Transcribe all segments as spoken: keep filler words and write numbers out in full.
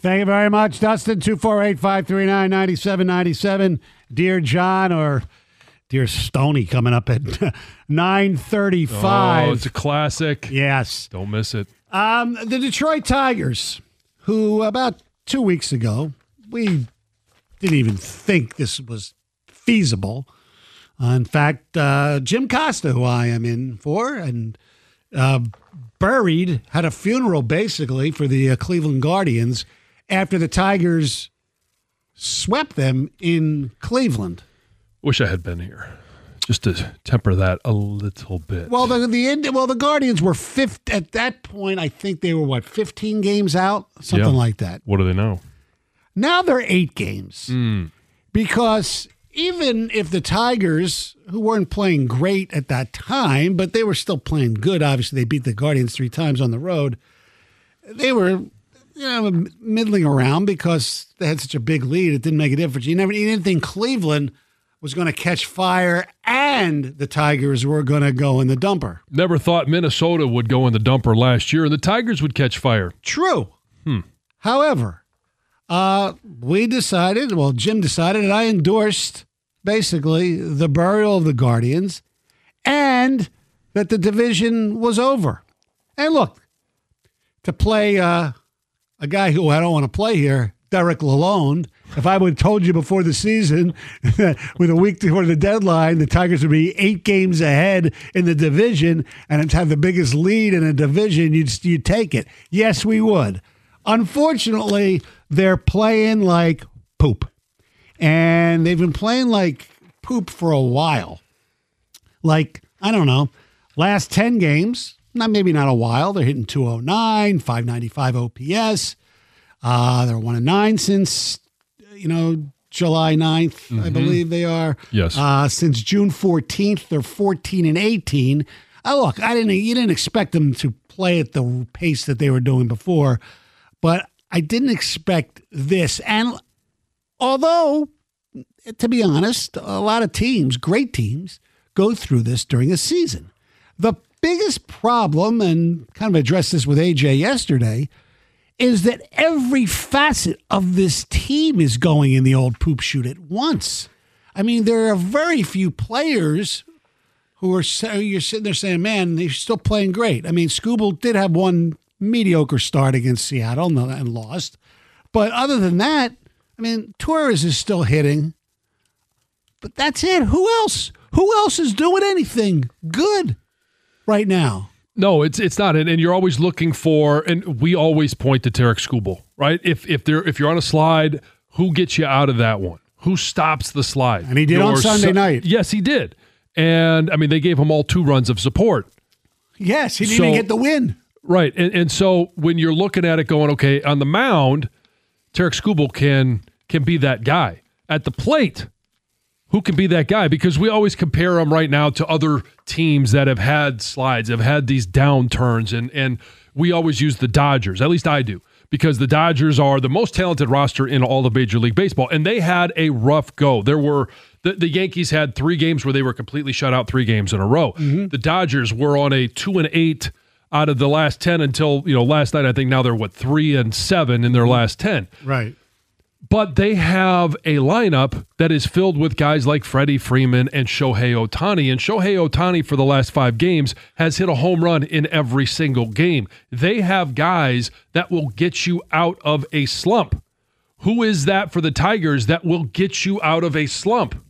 Thank you very much, Dustin. two four eight, five three nine, nine seven nine seven. Dear John or Dear Stoney coming up at nine thirty-five. Oh, it's a classic. Yes. Don't miss it. Um, the Detroit Tigers, who about two weeks ago, we didn't even think this was feasible. Uh, in fact, uh, Jim Costa, who I am in for, and uh, buried, had a funeral basically for the uh, Cleveland Guardians after the Tigers swept them in Cleveland. Wish I had been here, just to temper that a little bit. Well, the the end, well the Guardians were fifth at that point. I think they were what fifteen games out, something Yeah. like that. What do they know? Now they're eight games Mm. because even if the Tigers, who weren't playing great at that time, but they were still playing good. Obviously, they beat the Guardians three times on the road. They were, you know, middling around because they had such a big lead. It didn't make a difference. You never, you didn't think Cleveland was going to catch fire and the Tigers were going to go in the dumper. Never thought Minnesota would go in the dumper last year and the Tigers would catch fire. True. Hmm. However, uh, we decided, well, Jim decided, and I endorsed basically the burial of the Guardians and that the division was over. And look, to play uh, a guy who I don't want to play here, Derek Lalonde, if I would have told you before the season that with a week before the deadline, the Tigers would be eight games ahead in the division and have the biggest lead in a division, you'd, you'd take it. Yes, we would. Unfortunately, they're playing like poop. And they've been playing like poop for a while. Like, I don't know, last ten games, not maybe not a while. They're hitting two oh nine, five ninety-five O P S. Uh, they're one and nine since, you know, July ninth, mm-hmm. I believe they are. Yes. Uh, since June fourteenth, they're fourteen and eighteen. Oh, look, I didn't. You didn't expect them to play at the pace that they were doing before, but I didn't expect this. And although, to be honest, a lot of teams, great teams, go through this during a season. The biggest problem, and kind of addressed this with A J yesterday, is that every facet of this team is going in the old poop chute at once. I mean, there are very few players who are you're sitting there saying, man, they're still playing great. I mean, Skubal did have one mediocre start against Seattle and lost. But other than that, I mean, Torres is still hitting. But that's it. Who else? Who else is doing anything good right now? No, it's it's not, and, and you're always looking for, and we always point to Tarek Skubal, right? If if there if you're on a slide, who gets you out of that one? Who stops the slide? And he did Your on Sunday su- night. Yes, he did. And I mean, they gave him all two runs of support. Yes, he didn't So- even get the win. Right, and and so when you're looking at it, going, okay, on the mound, Tarek Skubal can can be that guy. At the plate, who can be that guy? Because we always compare him right now to other teams that have had slides, have had these downturns, and and we always use the Dodgers. At least I do, because the Dodgers are the most talented roster in all of Major League Baseball, and they had a rough go. There were the, the Yankees had three games where they were completely shut out, three games in a row. Mm-hmm. The Dodgers were on a two and eight out of the last ten until you know last night. I think now they're what three and seven in their last ten. Right. But they have a lineup that is filled with guys like Freddie Freeman and Shohei Ohtani. And Shohei Ohtani, for the last five games, has hit a home run in every single game. They have guys that will get you out of a slump. Who is that for the Tigers that will get you out of a slump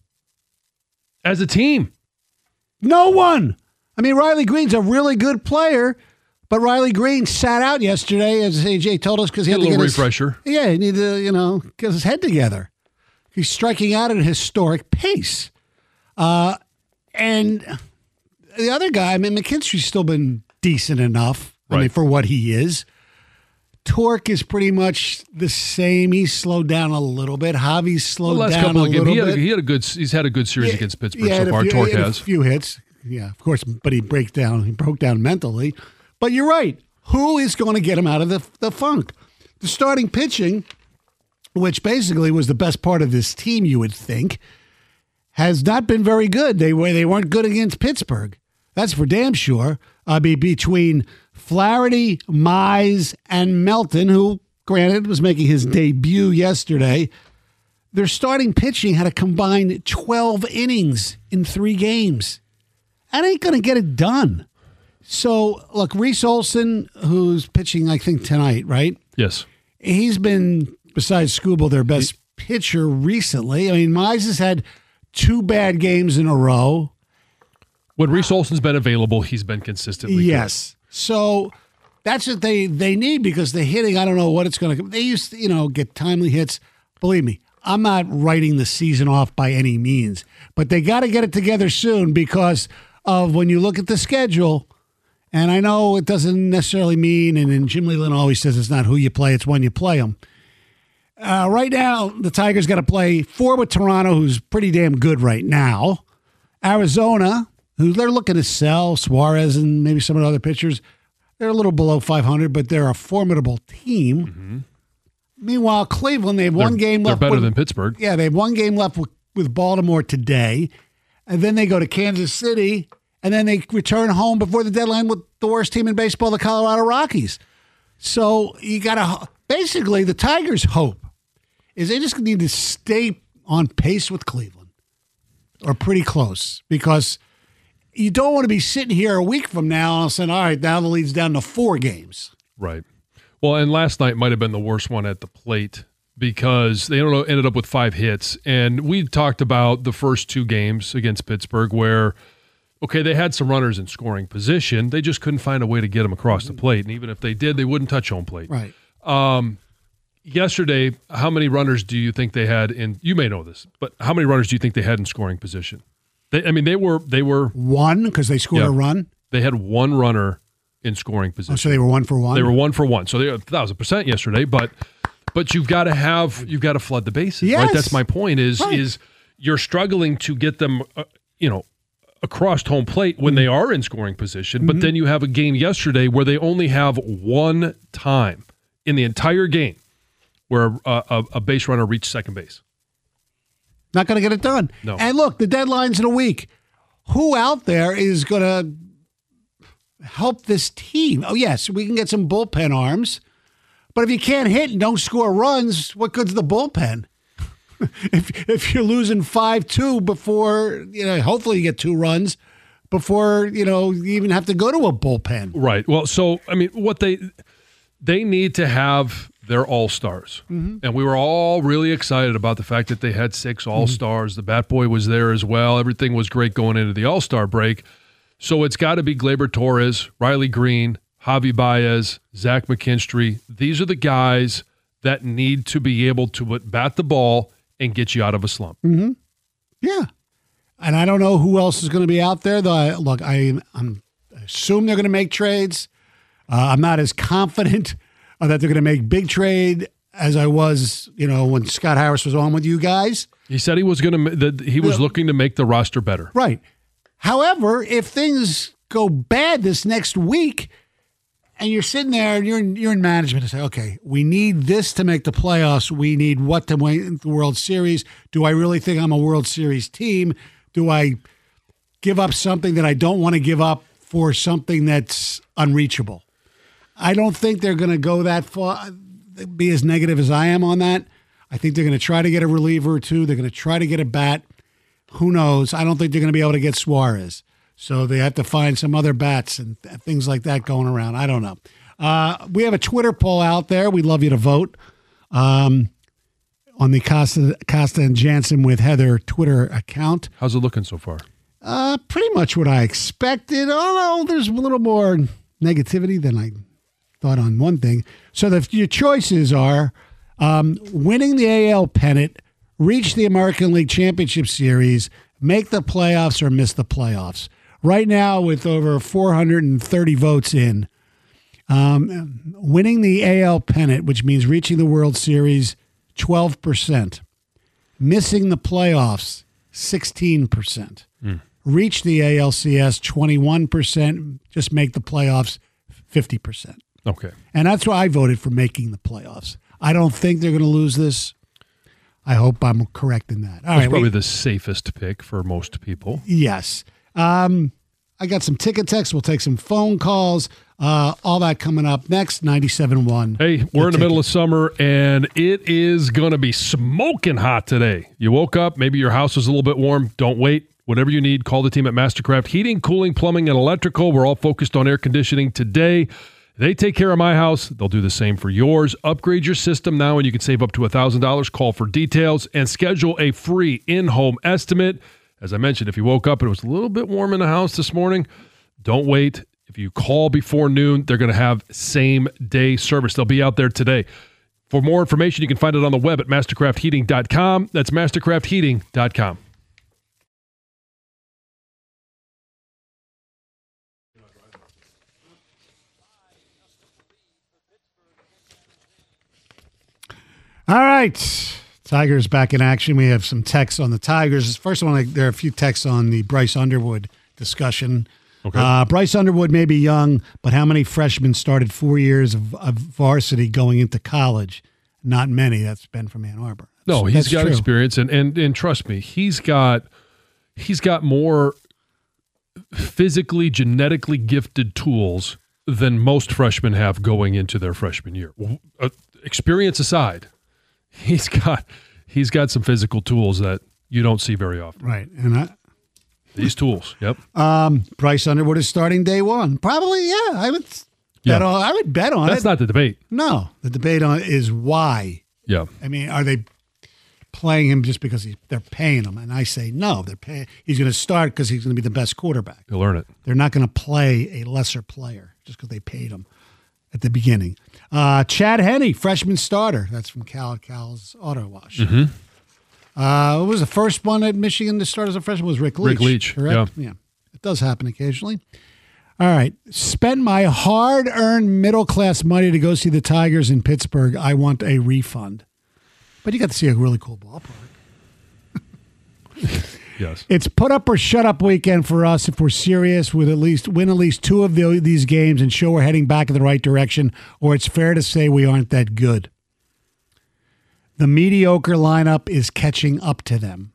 as a team? No one. I mean, Riley Green's a really good player. But Riley Green sat out yesterday, as A J told us, because he had a to little get refresher. His, yeah, he needed to, you know, get his head together. He's striking out at a historic pace. Uh, and the other guy, I mean, McKinstry's still been decent enough I Right. mean, for what he is. Torque is pretty much the same. He's slowed down a little bit. Javi's slowed The last down couple a of games, little he had, bit. a, he had a good. He's had a good series Yeah, against Pittsburgh yeah, so far. few, Torque he had has a few hits. Yeah, of course, but he break down. He broke down mentally. But you're right. Who is going to get him out of the, the funk? The starting pitching, which basically was the best part of this team, you would think, has not been very good. They were they weren't good against Pittsburgh. That's for damn sure. I mean, between Flaherty, Mize, and Melton, who granted, was making his debut yesterday. Their starting pitching had a combined twelve innings in three games. That ain't going to get it done. So, look, Reese Olson, who's pitching, I think, tonight, right? Yes. He's been, besides Skubal, their best he, pitcher recently. I mean, Mize has had two bad games in a row. When Reese Olson's been available, he's been consistently yes. Good. So that's what they, they need because the hitting, I don't know what it's going to – they used to, you know, get timely hits. Believe me, I'm not writing the season off by any means, but they got to get it together soon because of when you look at the schedule – and I know it doesn't necessarily mean, and, and Jim Leyland always says it's not who you play, it's when you play them. Uh, right now, the Tigers got to play four with Toronto, who's pretty damn good right now. Arizona, who they're looking to sell, Suarez and maybe some of the other pitchers. They're a little below five hundred, but they're a formidable team. Mm-hmm. Meanwhile, Cleveland, they have one they're, game left. They're better with, than Pittsburgh. Yeah, they have one game left with, with Baltimore today. And then they go to Kansas City. And then they return home before the deadline with the worst team in baseball, the Colorado Rockies. So you got to basically the Tigers' hope is they just need to stay on pace with Cleveland or pretty close because you don't want to be sitting here a week from now and saying, all right, now the lead's down to four games. Right. Well, and last night might have been the worst one at the plate because they ended up with five hits. And we talked about the first two games against Pittsburgh where – okay, they had some runners in scoring position. They just couldn't find a way to get them across the plate. And even if they did, they wouldn't touch home plate. Right. Um, yesterday, how many runners do you think they had in – you may know this, but how many runners do you think they had in scoring position? They, I mean, they were – they were one because they scored yeah, a run? They had one runner in scoring position. Oh, so they were one for one? They were one for one. So they were one thousand percent yesterday, but but you've got to have – you've got to flood the bases, yes. right? That's my point is, right. is you're struggling to get them, uh, you know, across home plate when they are in scoring position, but mm-hmm. then you have a game yesterday where they only have one time in the entire game where a, a, a base runner reached second base. Not going to get it done. No. And look, the deadline's in a week. Who out there is going to help this team? Oh, yes, we can get some bullpen arms, but if you can't hit and don't score runs, what good's the bullpen? If if you're losing five two before, you know, hopefully you get two runs before, you know, you even have to go to a bullpen. Right. Well, so, I mean, what they they need to have their all-stars. Mm-hmm. And we were all really excited about the fact that they had six all-stars. Mm-hmm. The Bat Boy was there as well. Everything was great going into the all-star break. So it's got to be Gleyber Torres, Riley Green, Javi Baez, Zach McKinstry. These are the guys that need to be able to bat the ball and get you out of a slump. Mm-hmm. Yeah. And I don't know who else is going to be out there. Though I, look, I, I'm, I assume they're going to make trades. Uh, I'm not as confident uh, that they're going to make big trade as I was, you know, when Scott Harris was on with you guys. He said he was going to. That he was yeah. looking to make the roster better. Right. However, if things go bad this next week, and you're sitting there and you're in, you're in management and say, okay, we need this to make the playoffs. We need what to win the World Series. Do I really think I'm a World Series team? Do I give up something that I don't want to give up for something that's unreachable? I don't think they're going to go that far, be as negative as I am on that. I think they're going to try to get a reliever or two. They're going to try to get a bat. Who knows? I don't think they're going to be able to get Suarez. So they have to find some other bats and th- things like that going around. I don't know. Uh, we have a Twitter poll out there. We'd love you to vote um, on the Costa, Costa and Jansen with Heather Twitter account. How's it looking so far? Uh, pretty much what I expected, although there's a little more negativity than I thought on one thing. So the, your choices are um, winning the A L pennant, reach the American League Championship Series, make the playoffs, or miss the playoffs. Right now, with over four hundred thirty votes in, um, winning the A L pennant, which means reaching the World Series, twelve percent. Missing the playoffs, sixteen percent. Mm. Reach the A L C S, twenty-one percent. Just make the playoffs, fifty percent. Okay. And that's why I voted for making the playoffs. I don't think they're going to lose this. I hope I'm correct in that. All That's right, probably we, the safest pick for most people. Yes. Um, I got some ticket texts. We'll take some phone calls. Uh, all that coming up next, ninety-seven point one. Hey, we're in the middle of summer, and it is going to be smoking hot today. You woke up, maybe your house was a little bit warm. Don't wait. Whatever you need, call the team at Mastercraft Heating, Cooling, Plumbing, and Electrical. We're all focused on air conditioning today. They take care of my house. They'll do the same for yours. Upgrade your system now, and you can save up to one thousand dollars. Call for details and schedule a free in-home estimate. As I mentioned, if you woke up and it was a little bit warm in the house this morning, don't wait. If you call before noon, they're going to have same-day service. They'll be out there today. For more information, you can find it on the web at mastercraft heating dot com. That's mastercraft heating dot com. All right. Tigers back in action. We have some texts on the Tigers. First one, there are a few texts on the Bryce Underwood discussion. Okay. Uh, Bryce Underwood may be young, but how many freshmen started four years of, of varsity going into college? Not many. That's Ben from Ann Arbor. That's, no, he's that's got true. experience, and, and and trust me, he's got he's got more physically, genetically gifted tools than most freshmen have going into their freshman year. Uh, experience aside, he's got he's got some physical tools that you don't see very often. Right, and I. These tools, yep. Um, Bryce Underwood is starting day one. Probably, yeah. I would bet Yeah. on. I would bet on That's it. not the debate. No, the debate on is why. Yeah. I mean, are they playing him just because he, they're paying him? And I say no. They're paying. He's going to start because he's going to be the best quarterback. You'll learn it. They're not going to play a lesser player just because they paid him at the beginning. Uh, Chad Henne, freshman starter. That's from Cal Cal's Auto Wash. Mm-hmm. Uh, what was the first one at Michigan to start as a freshman? Was Rick Leach. Rick Leach, correct? Yeah. yeah. It does happen occasionally. All right. Spent my hard-earned middle-class money to go see the Tigers in Pittsburgh. I want a refund. But you got to see a really cool ballpark. Yes. It's put up or shut up weekend for us if we're serious with at least win at least two of the, these games and show we're heading back in the right direction, or it's fair to say we aren't that good. The mediocre lineup is catching up to them.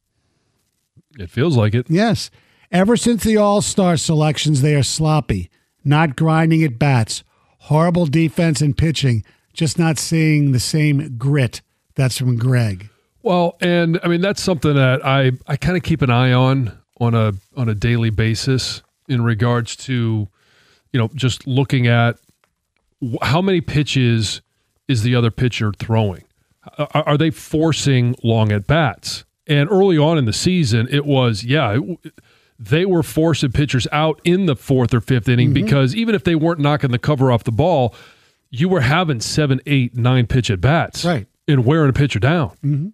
It feels like it. Yes. Ever since the All-Star selections, they are sloppy, not grinding at bats, horrible defense and pitching, just not seeing the same grit. That's from Greg. Well, and I mean that's something that I, I kind of keep an eye on on a on a daily basis in regards to, you know, just looking at wh- how many pitches is the other pitcher throwing. Are, are they forcing long at bats? And early on in the season, it was yeah. It, they were forcing pitchers out in the fourth or fifth inning mm-hmm. because even if they weren't knocking the cover off the ball, you were having seven, eight, nine pitch at bats, right, and wearing a pitcher down. Mm-hmm.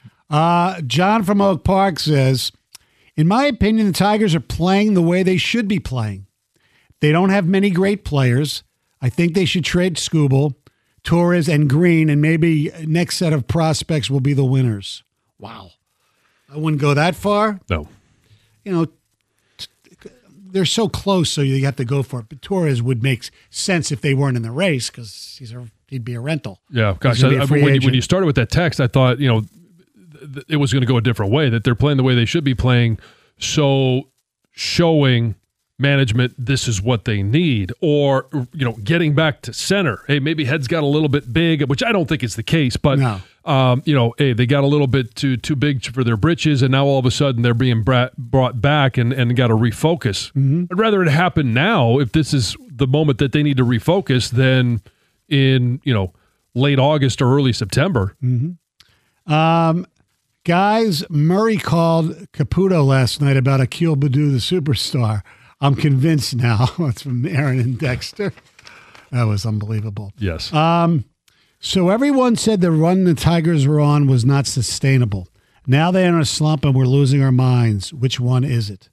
Uh, John from Oak Park says, in my opinion, the Tigers are playing the way they should be playing. They don't have many great players. I think they should trade Skubal, Torres, and Green, and maybe next set of prospects will be the winners. Wow. I wouldn't go that far. No. You know, they're so close, so you have to go for it. But Torres would make sense if they weren't in the race because he's a, he'd be a rental. Yeah, gosh. I, I, when, you, when you started with that text, I thought, you know, th- it was going to go a different way, that they're playing the way they should be playing, so showing management this is what they need, or, you know, getting back to center. Hey, maybe head's got a little bit big, which I don't think is the case, but, no. um, you know, hey, they got a little bit too too big for their britches, and now all of a sudden they're being brought, brought back and, and got to refocus. Mm-hmm. I'd rather it happen now, if this is the moment that they need to refocus, than in, you know, late August or early September. Mm-hmm. Um, guys, Murray called Caputo last night about Akil Baddoo, the superstar. I'm convinced now. That's from Aaron and Dexter. That was unbelievable. Yes. Um, so everyone said the run the Tigers were on was not sustainable. Now they're in a slump and we're losing our minds. Which one is it?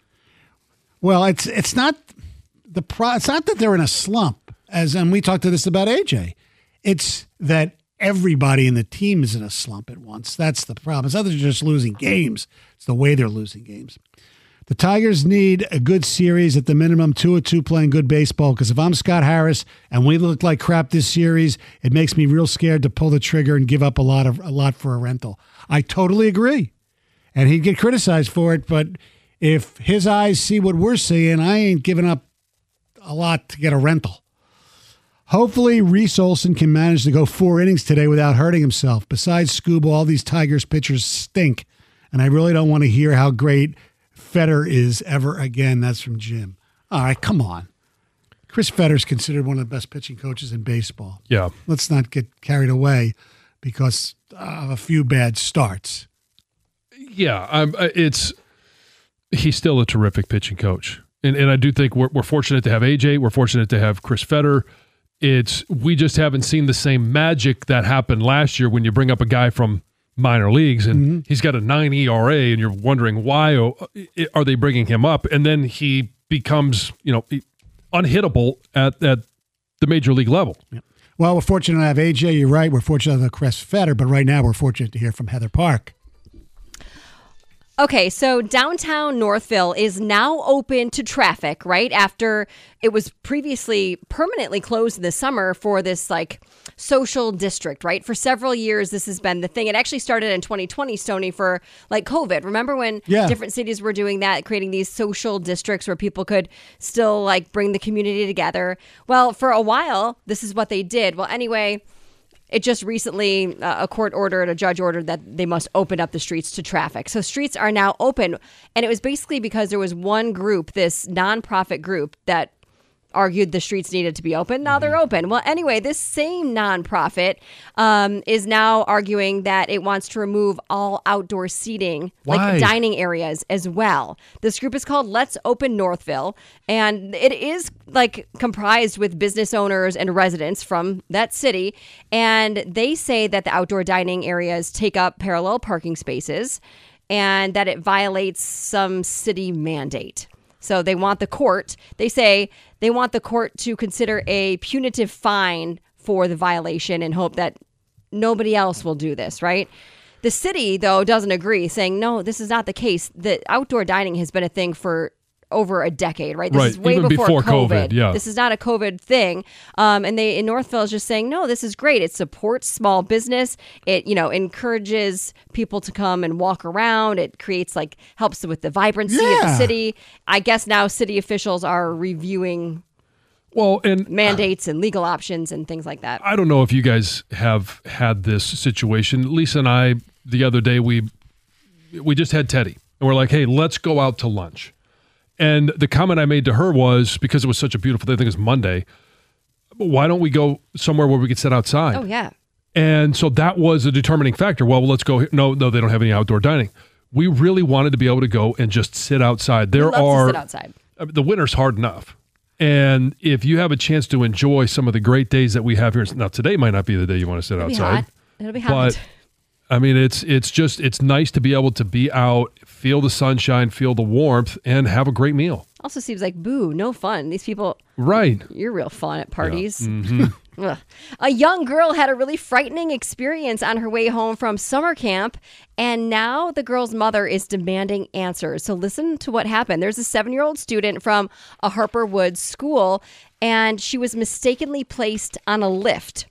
Well, it's it's not the pro, it's not that they're in a slump, as and we talked to this about A J. It's that everybody in the team is in a slump at once. That's the problem. It's not that they're just losing games. It's the way they're losing games. The Tigers need a good series, at the minimum, two or two playing good baseball, because if I'm Scott Harris and we look like crap this series, it makes me real scared to pull the trigger and give up a lot of a lot for a rental. I totally agree. And he'd get criticized for it, but if his eyes see what we're seeing, I ain't giving up a lot to get a rental. Hopefully, Reese Olson can manage to go four innings today without hurting himself. Besides Scoob, all these Tigers pitchers stink, and I really don't want to hear how great Fetter is ever again. That's from Jim. All right, come on. Chris Fetter's considered one of the best pitching coaches in baseball. Yeah. Let's not get carried away because of a few bad starts. Yeah, I'm, it's he's still a terrific pitching coach. And and I do think we're, we're fortunate to have A J. We're fortunate to have Chris Fetter. It's we just haven't seen the same magic that happened last year when you bring up a guy from minor leagues and mm-hmm. he's got a nine E R A and you're wondering why are they bringing him up, and then he becomes you know unhittable at at the major league level. Yep. Well, we're fortunate to have A J. You're right. We're fortunate to have Chris Fetter, but right now we're fortunate to hear from Heather Park. Okay, so downtown Northville is now open to traffic, right? After it was previously permanently closed in the summer for this like social district, right? For several years, this has been the thing. It actually started in twenty twenty, Stoney, for like COVID. Remember when yeah. different cities were doing that, creating these social districts where people could still like bring the community together? Well, for a while, this is what they did. Well, anyway, it just recently, uh, a court ordered, a judge ordered that they must open up the streets to traffic. So streets are now open. And it was basically because there was one group, this nonprofit group, that argued the streets needed to be open. Now they're open. Well, anyway, this same nonprofit um, is now arguing that it wants to remove all outdoor seating, Why? like dining areas as well. This group is called Let's Open Northville, and it is like comprised with business owners and residents from that city. And they say that the outdoor dining areas take up parallel parking spaces and that it violates some city mandate. So they want the court, they say they want the court to consider a punitive fine for the violation and hope that nobody else will do this, right? The city, though, doesn't agree, saying, no, this is not the case. The outdoor dining has been a thing for over a decade, right? This right. is way Even before, before COVID. COVID. Yeah. This is not a COVID thing. Um, and they in Northville is just saying, no, this is great. It supports small business. It, you know, encourages people to come and walk around. It creates like helps with the vibrancy yeah. of the city. I guess now city officials are reviewing well and mandates and legal options and things like that. I don't know if you guys have had this situation. Lisa and I, the other day, we we just had Teddy. And we're like, hey, let's go out to lunch. And the comment I made to her was, because it was such a beautiful day, I think it was Monday, why don't we go somewhere where we could sit outside? Oh, yeah. And so that was a determining factor. Well, let's go here. No, no, they don't have any outdoor dining. We really wanted to be able to go and just sit outside. There we love are to sit outside. I mean, the winter's hard enough. And if you have a chance to enjoy some of the great days that we have here, now today might not be the day you want to sit It'll outside. Be hot. It'll be hot. But I mean, it's it's just it's nice to be able to be out, feel the sunshine, feel the warmth, and have a great meal. Also seems like, boo, no fun. These people, right? You're real fun at parties. Yeah. Mm-hmm. A young girl had a really frightening experience on her way home from summer camp, and now the girl's mother is demanding answers. So listen to what happened. There's a seven-year-old student from a Harper Woods school, and she was mistakenly placed on a lift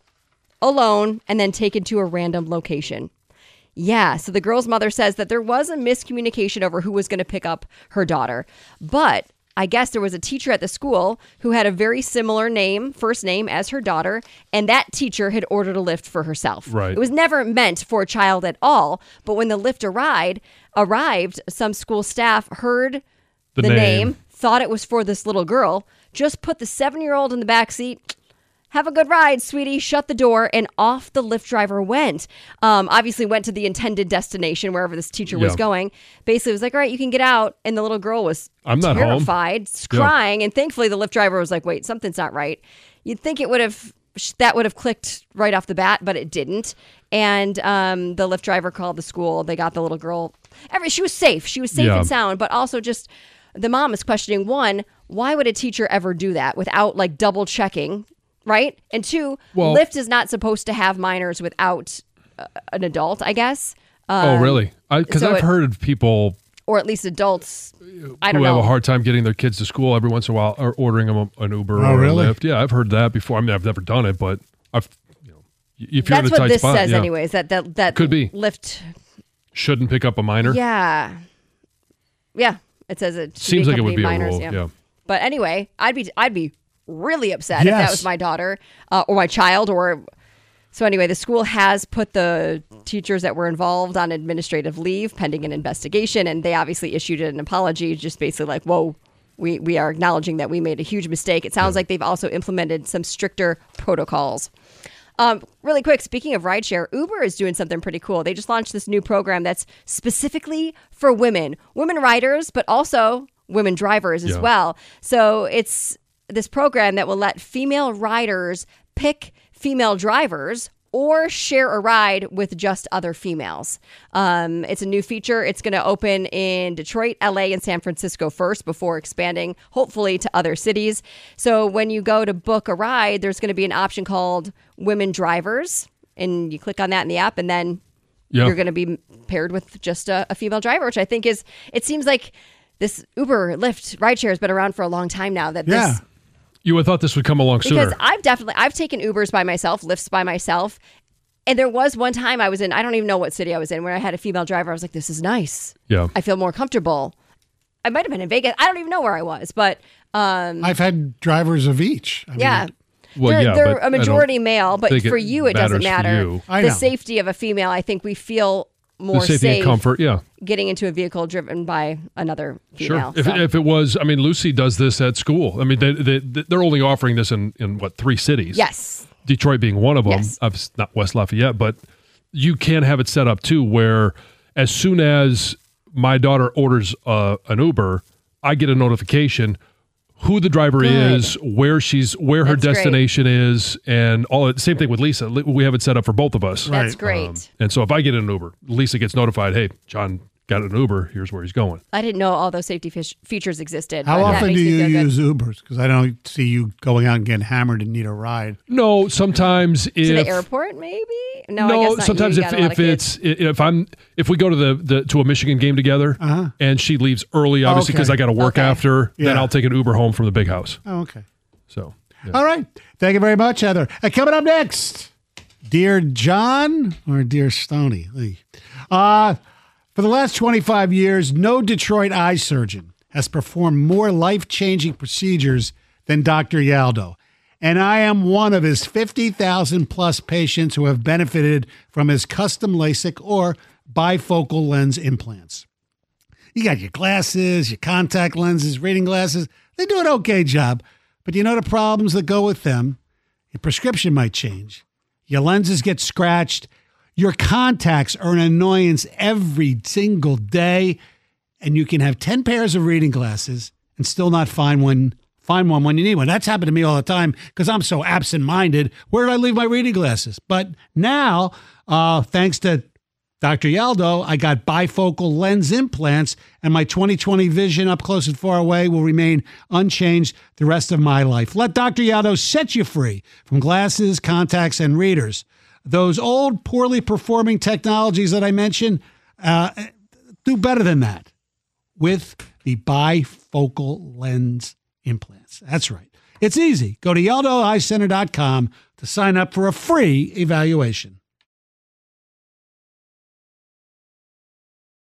alone and then taken to a random location. Yeah, so the girl's mother says that there was a miscommunication over who was going to pick up her daughter. But I guess there was a teacher at the school who had a very similar name, first name, as her daughter, and that teacher had ordered a lift for herself. Right. It was never meant for a child at all, but when the lift arrived, arrived, some school staff heard the, the name. name, thought it was for this little girl, just put the seven-year-old in the back seat. Have a good ride, sweetie. Shut the door, and off the Lyft driver went. Um, obviously went to the intended destination, wherever this teacher was Yeah. going. Basically, it was like, all right, you can get out. And the little girl was I'm not terrified, home. crying. Yeah. And thankfully, the Lyft driver was like, wait, something's not right. You'd think it would have, that would have clicked right off the bat, but it didn't. And um, the Lyft driver called the school. They got the little girl. Every, she was safe. She was safe Yeah. and sound, but also just the mom is questioning, one, why would a teacher ever do that without like double checking? Right? And two, well, Lyft is not supposed to have minors without uh, an adult, I guess. Um, oh, really? Because so I've it, heard of people, or at least adults, I don't who know. have a hard time getting their kids to school every once in a while, or ordering them a, an Uber Oh, or really? a Lyft. Yeah, I've heard that before. I mean, I've never done it, but I've, you know, if you're That's in a what tight this spot, says, yeah. anyways. That that that Could be. Lyft. Shouldn't pick up a minor. Yeah, yeah. It says it should Seems be like it would be minors, a rule. yeah. yeah. But anyway, I'd be I'd be really upset if that Yes. was my daughter uh, or my child. Or so anyway, the school has put the teachers that were involved on administrative leave pending an investigation, and they obviously issued an apology, just basically like, whoa, we, we are acknowledging that we made a huge mistake. It sounds like they've also implemented some stricter protocols. Um, really quick, speaking of rideshare, Uber is doing something pretty cool. They just launched this new program that's specifically for women, women riders, but also women drivers as Yeah. well. So it's this program that will let female riders pick female drivers or share a ride with just other females. Um, it's a new feature. It's going to open in Detroit, L A, and San Francisco first before expanding, hopefully, to other cities. So when you go to book a ride, there's going to be an option called Women Drivers, and you click on that in the app, and then Yeah. you're going to be paired with just a, a female driver, which I think is, it seems like this Uber, Lyft, rideshare has been around for a long time now. That Yeah. this You would have thought this would come along because sooner. I've definitely I've taken Ubers by myself, Lyfts by myself, and there was one time I was in I don't even know what city I was in where I had a female driver. I was like, this is nice. Yeah. I feel more comfortable. I might have been in Vegas. I don't even know where I was, but um, I've had drivers of each. I mean, yeah. Well, they're yeah, they're but I a don't majority male, but think for it you it doesn't matters for matter. you. I The know. safety of a female, I think we feel more The safety safe and comfort, yeah. getting into a vehicle driven by another female. Sure. If, So. if it was, I mean, Lucy does this at school. I mean, they, they, they're only offering this in, in what, three cities? Yes. Detroit being one of them. Yes. I've, not West Lafayette, but you can have it set up too where as soon as my daughter orders uh, an Uber, I get a notification who the driver Good. is, where she's, where her That's great. destination is, and all. Same thing with Lisa. We have it set up for both of us. That's Right. great. Um, and so if I get an Uber, Lisa gets notified, hey, John got an Uber, here's where he's going. I didn't know all those safety fish- features existed. How but that often makes do me you feel good. use Ubers? Because I don't see you going out and getting hammered and need a ride. No, sometimes if To the airport, maybe? No, I no, guess not. sometimes you, if, you got a lot if of kids. it's if I'm if we go to the, the to a Michigan game together Uh-huh. and she leaves early, obviously because Okay. I got to work Okay. after, then Yeah. I'll take an Uber home from the big house. Oh, okay. So yeah. All right. Thank you very much, Heather. And coming up next, Dear John or Dear Stoney? Lee? Uh, for the last twenty-five years, no Detroit eye surgeon has performed more life-changing procedures than Doctor Yaldo. And I am one of his fifty thousand plus patients who have benefited from his custom LASIK or bifocal lens implants. You got your glasses, your contact lenses, reading glasses. They do an okay job. But you know the problems that go with them? Your prescription might change. Your lenses get scratched. Your contacts are an annoyance every single day. And you can have ten pairs of reading glasses and still not find one, find one when you need one. That's happened to me all the time because I'm so absent-minded. Where did I leave my reading glasses? But now, uh, thanks to Doctor Yaldo, I got bifocal lens implants, and my twenty twenty vision up close and far away will remain unchanged the rest of my life. Let Doctor Yaldo set you free from glasses, contacts, and readers. Those old, poorly performing technologies that I mentioned uh, do better than that with the bifocal lens implants. That's right. It's easy. Go to yaldo eye center dot com to sign up for a free evaluation.